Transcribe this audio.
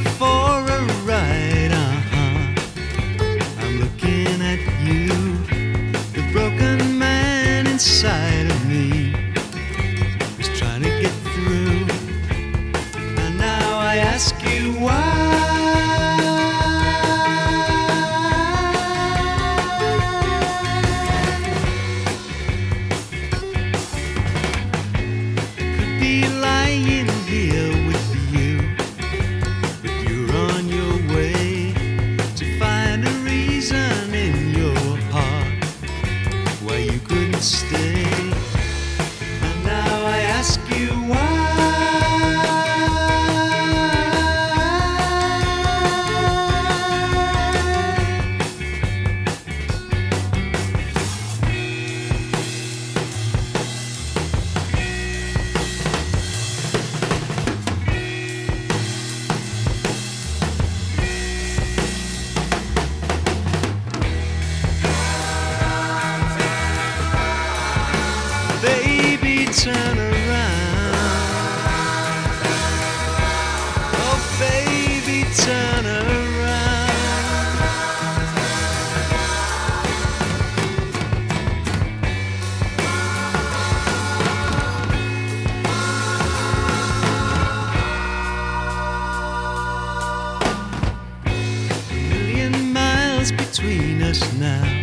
for a ride, I'm looking at you, the broken man inside of me, who's trying to get through. And now I ask you why. Could be lying here with you, but you're on your way to find a reason in your heart why you couldn't stay. And now I ask you why. Baby, turn around. Oh, baby, turn around. A million miles between us now.